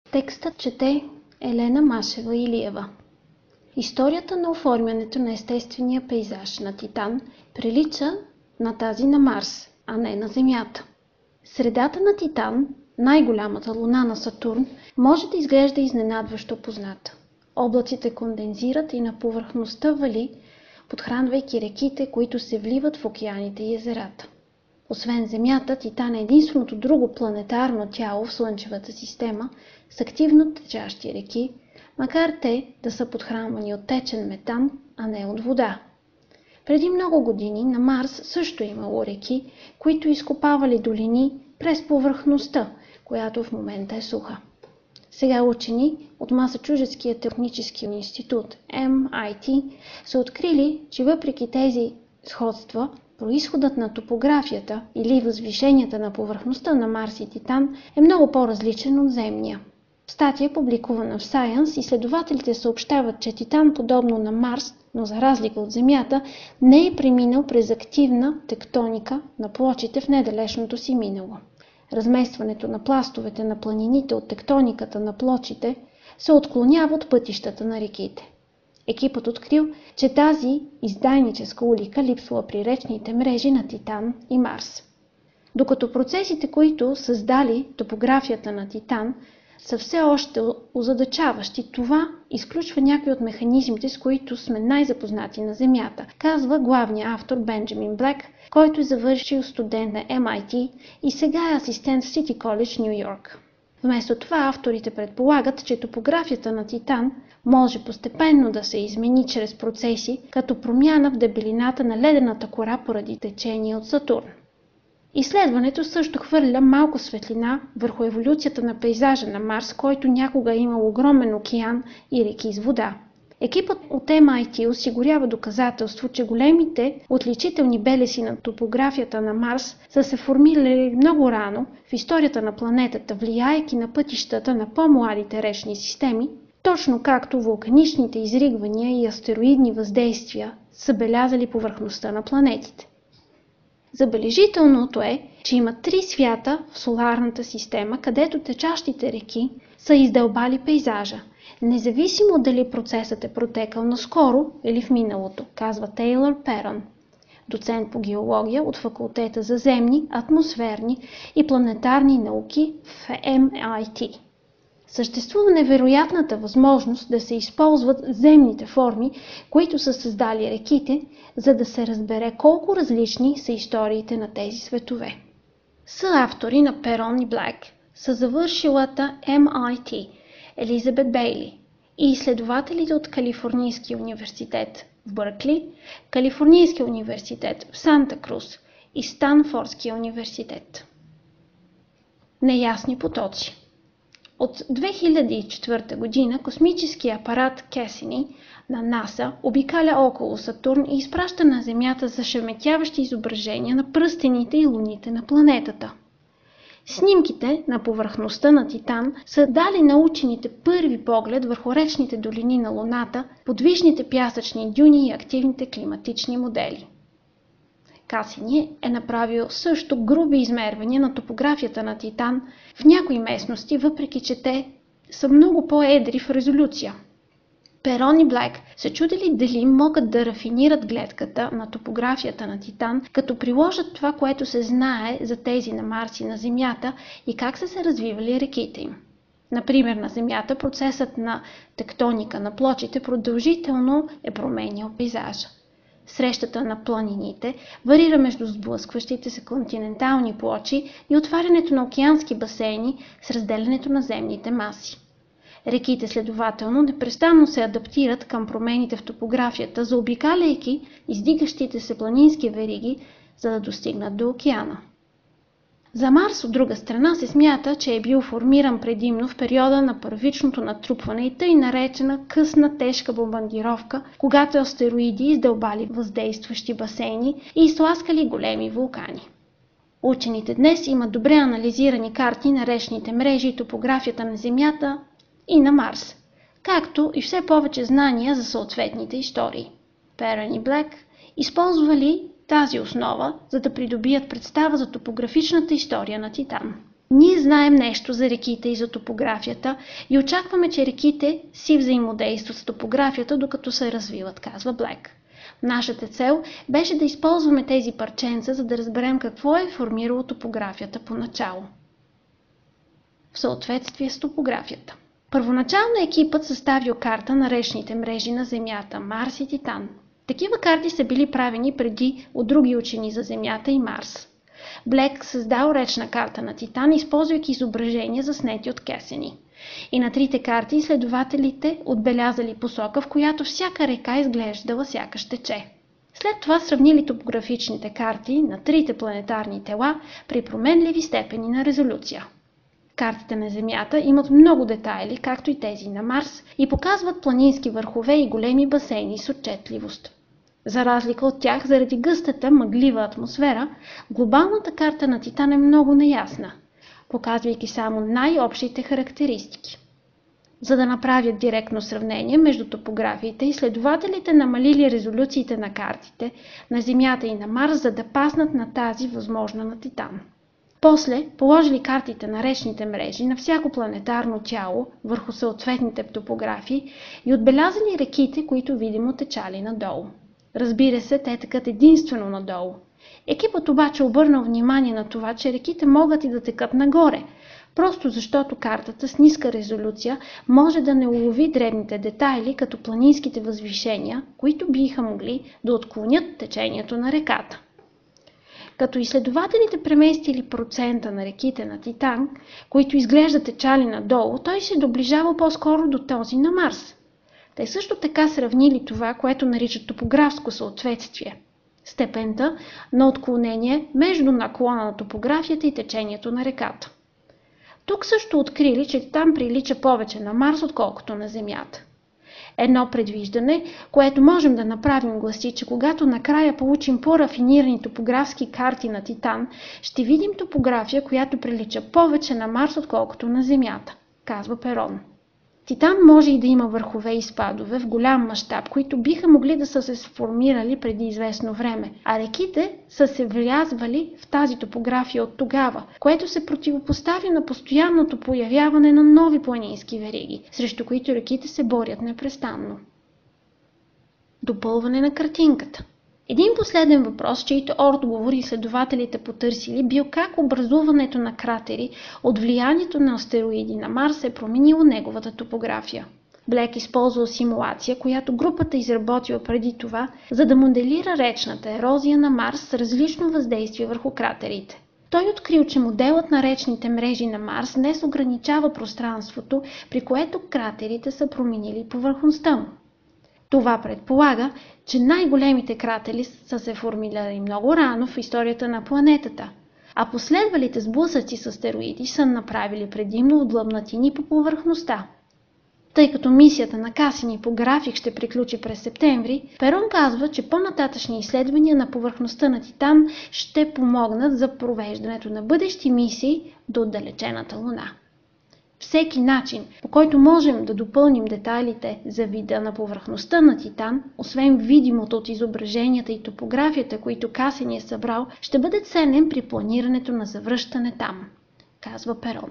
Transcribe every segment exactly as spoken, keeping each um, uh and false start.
Текстът чете Елена Машева-Илиева. Историята на оформянето на естествения пейзаж на Титан прилича на тази на Марс, а не на Земята. Средата на Титан, най-голямата луна на Сатурн, може да изглежда изненадващо позната. Облаците кондензират и на повърхността вали, подхранвайки реките, които се вливат в океаните и езерата. Освен Земята, Титан е единственото друго планетарно тяло в Слънчевата система с активно течащи реки, макар те да са подхранвани от течен метан, а не от вода. Преди много години на Марс също имало реки, които изкопавали долини през повърхността, която в момента е суха. Сега учени от Масачузетския технически институт Ем Ай Ти са открили, че въпреки тези сходства, произходът на топографията или възвишенията на повърхността на Марс и Титан е много по-различен от земния. В статия, публикувана в Science, изследователите съобщават, че Титан, подобно на Марс, но за разлика от Земята, не е преминал през активна тектоника на плочите в недалечното си минало. Разместването на пластовете на планините от тектониката на плочите се отклонява от пътищата на реките. Екипът открил, че тази издайническа улика липсва при речните мрежи на Титан и Марс. Докато процесите, които създали топографията на Титан, са все още озадачаващи, това изключва някои от механизмите, с които сме най-запознати на Земята, казва главният автор Бенджамин Блек, който е завършил студент на Ем Ай Ти и сега е асистент в Сити Коледж, Ню Йорк. Вместо това авторите предполагат, че топографията на Титан може постепенно да се измени чрез процеси, като промяна в дебелината на ледената кора поради течение от Сатурн. Изследването също хвърля малко светлина върху еволюцията на пейзажа на Марс, който някога е имал огромен океан и реки с вода. Екипът от Ем Ай Ти осигурява доказателство, че големите отличителни белеси на топографията на Марс са се формирали много рано в историята на планетата, влияйки на пътищата на по-младите речни системи, точно както вулканичните изригвания и астероидни въздействия са белязали повърхността на планетите. Забележителното е, че има три свята в соларната система, където течащите реки са издълбали пейзажа, независимо дали процесът е протекал наскоро или в миналото, казва Тейлър Перон, доцент по геология от факултета за земни, атмосферни и планетарни науки в Ем Ай Ти. Съществува невероятната възможност да се използват земните форми, които са създали реките, за да се разбере колко различни са историите на тези светове. Съавтори на Перон и Блек са завършилата Ем Ай Ти Елизабет Бейли и изследователите от Калифорнийския университет в Бъркли, Калифорнийския университет в Санта Крус и Станфордския университет. Неясни потоци. От две хиляди и четвърта година космическият апарат Кесини на НАСА обикаля около Сатурн и изпраща на Земята зашеметяващи изображения на пръстените и луните на планетата. Снимките на повърхността на Титан са дали на учените първи поглед върху речните долини на Луната, подвижните пясъчни дюни и активните климатични модели. Касини е направил също груби измервания на топографията на Титан в някои местности, въпреки че те са много по-едри в резолюция. Перон и Блек се чудили дали могат да рафинират гледката на топографията на Титан, като приложат това, което се знае за тези на Марс и на Земята и как са се развивали реките им. Например, на Земята процесът на тектоника на плочите продължително е променял пейзажа. Срещата на планините варира между сблъскващите се континентални плочи и отварянето на океански басейни с разделянето на земните маси. Реките, следователно, непрестанно се адаптират към промените в топографията, заобикаляйки издигащите се планински вериги, за да достигнат до океана. За Марс, от друга страна, се смята, че е бил формиран предимно в периода на първичното натрупване и тъй наречена късна тежка бомбардировка, когато астероиди издълбали въздействащи басейни и изтласкали големи вулкани. Учените днес имат добре анализирани карти на речните мрежи и топографията на Земята и на Марс, както и все повече знания за съответните истории. Перон и Блек използвали тази основа, за да придобият представа за топографичната история на Титан. Ние знаем нещо за реките и за топографията и очакваме, че реките си взаимодействат с топографията, докато се развиват, казва Блек. Нашата цел беше да използваме тези парченца, за да разберем какво е формирало топографията поначало. В съответствие с топографията. Първоначално екипът съставил карта на речните мрежи на Земята, Марс и Титан. Такива карти са били правени преди от други учени за Земята и Марс. Блек създал речна карта на Титан, използвайки изображения заснети от Кесени. И на трите карти изследователите отбелязали посока, в която всяка река изглеждала сякаш тече. След това сравнили топографичните карти на трите планетарни тела при променливи степени на резолюция. Картите на Земята имат много детайли, както и тези на Марс, и показват планински върхове и големи басейни с отчетливост. За разлика от тях, заради гъстата мъглива атмосфера, глобалната карта на Титан е много неясна, показвайки само най-общите характеристики. За да направят директно сравнение между топографиите, изследователите намалили резолюциите на картите на Земята и на Марс, за да паснат на тази възможна на Титан. После положили картите на речните мрежи на всяко планетарно тяло върху съответните топографии и отбелязали реките, които видимо течали надолу. Разбира се, те текат единствено надолу. Екипът обаче обърнал внимание на това, че реките могат и да текат нагоре, просто защото картата с ниска резолюция може да не улови дребните детайли, като планинските възвишения, които биха могли да отклонят течението на реката. Като изследователите преместили процента на реките на Титан, които изглеждат течали надолу, той се доближава по-скоро до този на Марс. Те също така сравнили това, което наричат топографско съответствие – степента на отклонение между наклона на топографията и течението на реката. Тук също открили, че Титан прилича повече на Марс, отколкото на Земята. Едно предвиждане, което можем да направим, гласи, че когато накрая получим по-рафинирани топографски карти на Титан, ще видим топография, която прилича повече на Марс, отколкото на Земята, казва Перон. Титан може и да има върхове и спадове в голям мащаб, които биха могли да са се сформирали преди известно време, а реките са се влязвали в тази топография от тогава, което се противопоставя на постоянното появяване на нови планински вериги, срещу които реките се борят непрестанно. Допълване на картинката. Един последен въпрос, чието отговор изследователите потърсили, бил как образуването на кратери от влиянието на астероиди на Марс е променило неговата топография. Блек използвал симулация, която групата изработила преди това, за да моделира речната ерозия на Марс с различно въздействие върху кратерите. Той открил, че моделът на речните мрежи на Марс днес ограничава пространството, при което кратерите са променили повърхността му. Това предполага, че най-големите кратери са се формирали много рано в историята на планетата, а последвалите сблъсъци с астероиди са направили предимно отлъбнатини по повърхността. Тъй като мисията на Касини по график ще приключи през септември, Перон казва, че по-нататъчни изследвания на повърхността на Титан ще помогнат за провеждането на бъдещи мисии до отдалечената Луна. Всеки начин, по който можем да допълним детайлите за вида на повърхността на Титан, освен видимото от изображенията и топографията, които Касини е събрал, ще бъде ценен при планирането на завръщане там, казва Перон.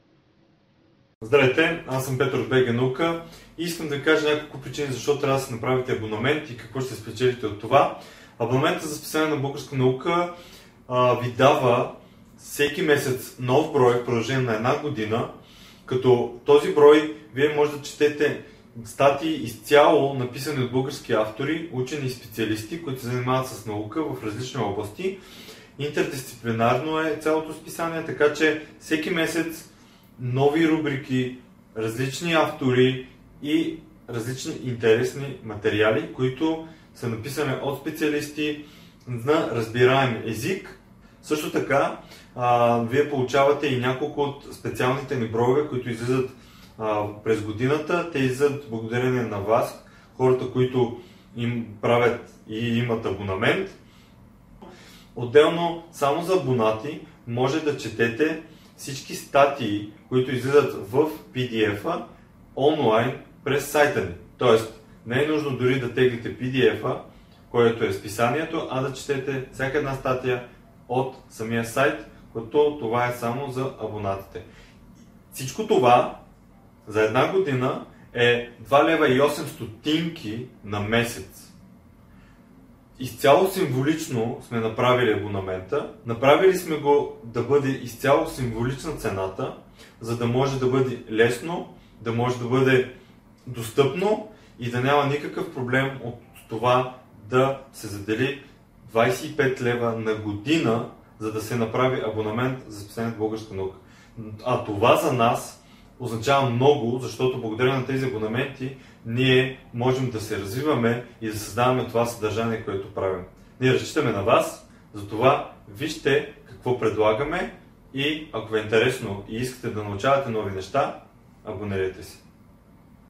Здравейте, аз съм Петър от БГ Наука и искам да ви кажа няколко причини защо трябва да си направите абонамент и какво ще спечелите от това. Абонаментът за списание на българска наука а, ви дава всеки месец нов брой в продължение на една година, като този брой вие може да четете статии изцяло написани от български автори, учени и специалисти, които се занимават с наука в различни области. Интердисциплинарно е цялото списание, така че всеки месец нови рубрики, различни автори и различни интересни материали, които са написани от специалисти на разбираем език. Също така, а, вие получавате и няколко от специалните ни броеве, които излизат а, през годината. Те излизат благодарение на вас, хората, които им правят и имат абонамент. Отделно, само за абонати може да четете всички статии, които излизат в пи ди еф-а онлайн през сайта ни. Тоест, не е нужно дори да теглите пи ди еф-а, което е списанието, а да четете всяка една статия от самия сайт, като това е само за абонатите. Всичко това за една година е два лева и осем стотинки на месец. Изцяло символично сме направили абонамента. Направили сме го да бъде изцяло символична цената, за да може да бъде лесно, да може да бъде достъпно и да няма никакъв проблем от това да се задели двадесет и пет лева на година, за да се направи абонамент за специалната българска наука. А това за нас означава много, защото благодарение на тези абонаменти ние можем да се развиваме и да създаваме това съдържание, което правим. Ние разчитаме на вас, затова вижте какво предлагаме и ако ви е интересно и искате да научавате нови неща, абонирайте се.